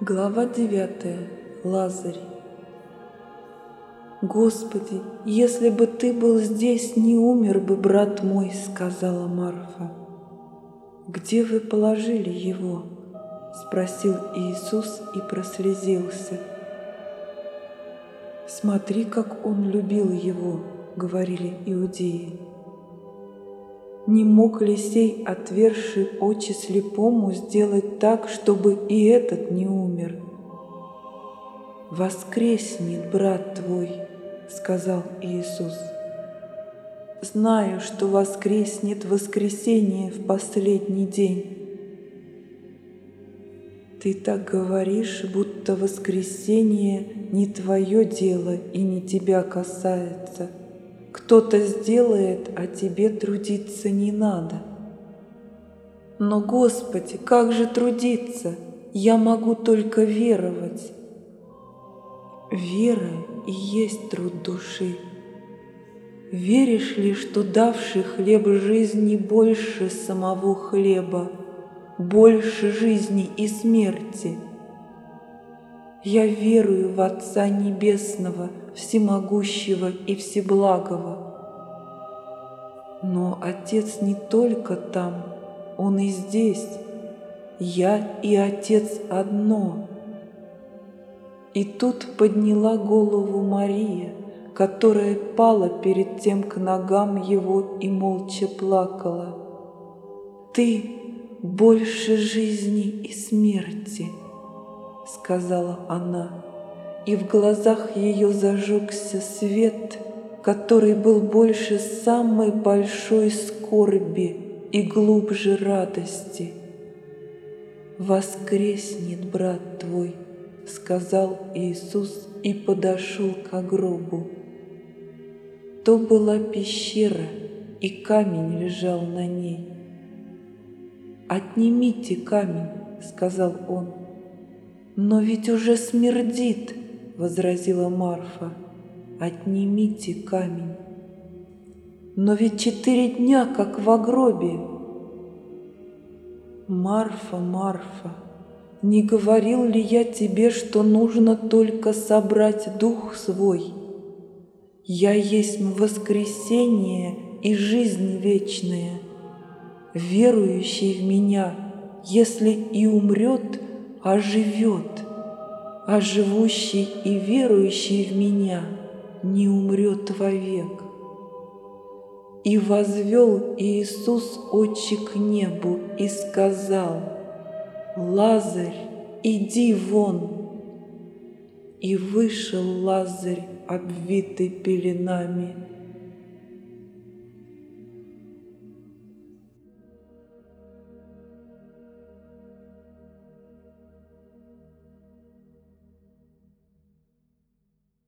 Глава 9. Лазарь. «Господи, если бы Ты был здесь, не умер бы брат мой», — сказала Марфа. «Где вы положили его?» — спросил Иисус и прослезился. «Смотри, как он любил его», — говорили иудеи. Не мог ли сей, отверший очи слепому, сделать так, чтобы и этот не умер? «Воскреснет брат твой», — сказал Иисус. «Знаю, что воскреснет в воскресенье в последний день». «Ты так говоришь, будто воскресенье не твое дело и не тебя касается. Кто-то сделает, а тебе трудиться не надо». «Но, Господи, как же трудиться? Я могу только веровать». Вера и есть труд души. Веришь ли, что давший хлеб жизни больше самого хлеба, больше жизни и смерти? Я верую в Отца Небесного, Всемогущего и Всеблагого. Но Отец не только там, Он и здесь. Я и Отец одно. И тут подняла голову Мария, которая пала перед тем к ногам Его и молча плакала. «Ты больше жизни и смерти», — сказала она, и в глазах ее зажегся свет, который был больше самой большой скорби и глубже радости. «Воскреснет брат твой», — сказал Иисус и подошел к гробу. То была пещера, и камень лежал на ней. «Отнимите камень», — сказал он. «Но ведь уже смердит», — возразила Марфа. «Отнимите камень». «Но ведь 4 дня, как в гробе». «Марфа, Марфа, не говорил ли я тебе, что нужно только собрать дух свой? Я есть воскресение и жизнь вечная. Верующий в Меня, если и умрет, оживет, а живущий и верующий в Меня не умрет вовек». И возвел Иисус очи к небу и сказал: «Лазарь, иди вон!» И вышел Лазарь, обвитый пеленами,